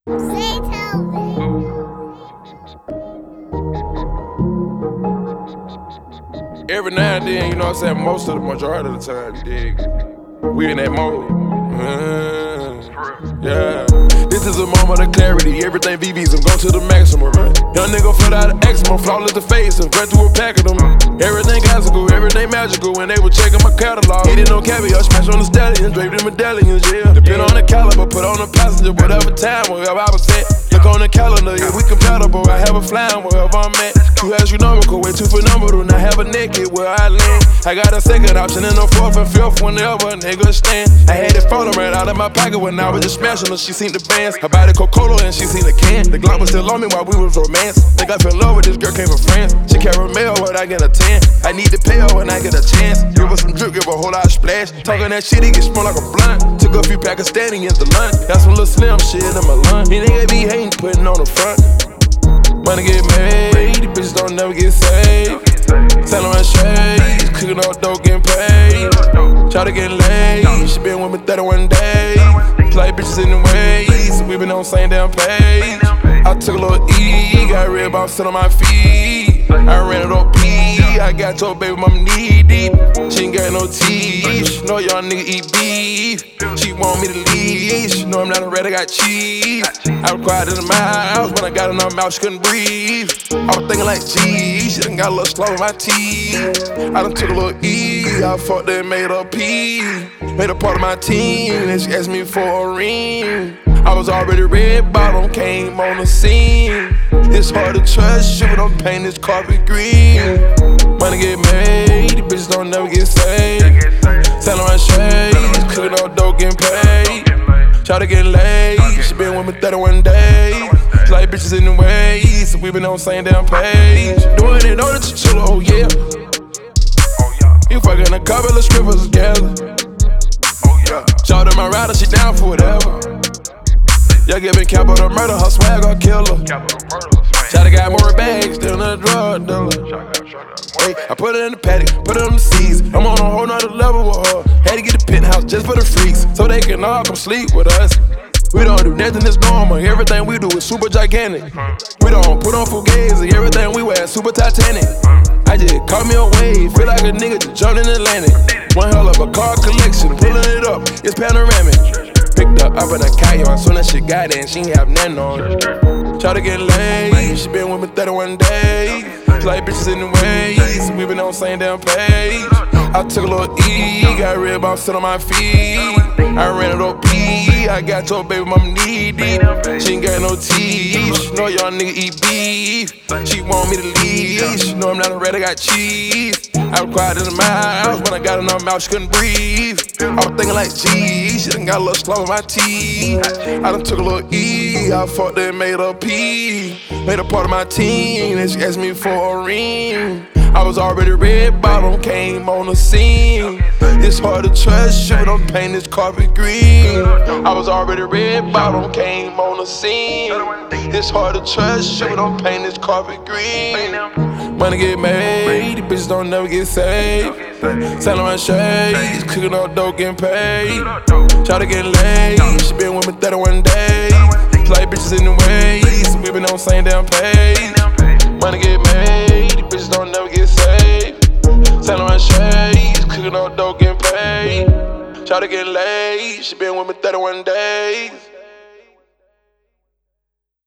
Every now and then, you know what I'm saying, most of the majority of the time, you dig, we in that mode. Yeah. This is a moment of clarity, everything VVs, I'm going to the maximum, right? Young nigga flood out of eczema, flawless to face, and run through a pack of them. Everything classical, everything magical, when they were checking my catalog. Eating no caviar, smash on the stallions, draped in medallions, yeah. Depend on the caliber, put on the passenger, whatever time, wherever I was at. Look on the calendar, yeah, we compatible, I have a flying wherever I'm at. Too astronomical, way too phenomenal, now have a naked where I land. I got a second option and a fourth and fifth whenever a nigga stand. I had it falling right out of my pocket when I was just smashing her, she seen the bands. Her body Coca-Cola and she seen the can. The Glock was still on me while we was romance. Think I fell in love with this girl, came from France. She caramel when I get a 10. I need to pay her when I get a chance. Give her some drip, give her a whole lot of splash. Talking that shit, he get smell like a blunt. Took a few Pakistanians to lunch. Got some little slim shit in my lunch. These niggas be hating, putting on the front. Money get made, these bitches don't never get saved. Selling my shades, cooking up dope, getting paid. Try to get laid, she been with me 31 days. Play bitches in the ways, we been on the same damn page. I took a little E, got red bounce sit on my feet. I ran it up P, I got told baby mama knee deep. She ain't got no teeth, she know young nigga eat beef. She want me to leave, she know I'm not a rat, I got cheese. I was quiet in my house, when I got in her mouth, she couldn't breathe. I was thinking like, gee, she done got a little slow in my teeth. I done took a little E, I fucked her and made her pee. Made her part of my team, and she asked me for a ring. I was already red bottom, came on the scene. It's hard to trust you, but I'm painting this carpet green. Money get made, these bitches don't never get saved. Selling my shades, cooking up dope, getting paid. Try to get laid, she been with me 31 days. Like bitches in the ways, so we been on the same damn page. Doing it on the chinchilla, oh yeah. You fucking a couple of strippers together. Shout out my rider, she down for whatever. Y'all giving capital murder, her swag or kill her. Shawty got more bags than a drug dealer. Hey, I put it in the paddock, put it on the seas. I'm on a whole nother level with her. Had to get a penthouse just for the freaks, so they can all come sleep with us. We don't do nothing that's normal, everything we do is super gigantic. We don't put on fugazi, everything we wear is super Titanic. I just caught me a wave, feel like a nigga just jumped in the Atlantic. One hell of a car collection, pulling it up, it's panoramic. Picked her up in a kayak, soon as she got in, she ain't have nothing on her. Try to get laid, she been with me 31 days. Like bitches in the ways, we been on the same damn page. I took a little E, got red bounce sit on my feet. I ran it up P, I got told baby mama knee deep. She ain't got no teeth, she know young nigga eat beef. She want me to leave, she know I'm not a rat, I got cheese. I was quiet in my house, when I got in her mouth, she couldn't breathe. I was thinking like, gee, she done got a little slow in my teeth. I done took a little E, I fucked her and made her pee. Made her part of my team, and she asked me for a ring. I was already red bottom, came on the scene. It's hard to trust you, but I'm painting this carpet green. I was already red bottom, came on the scene. It's hard to trust you, but I'm painting this carpet green. Money get made, these bitches don't never get saved. Selling my shades, cooking up dope, getting paid. Try to get laid, she been with me 31 days. Like bitches in the ways, we been on the same damn page. Money get made, these bitches don't never get saved. Selling my shades, cooking up dope, getting paid. Try to get laid, she been with me 31 days.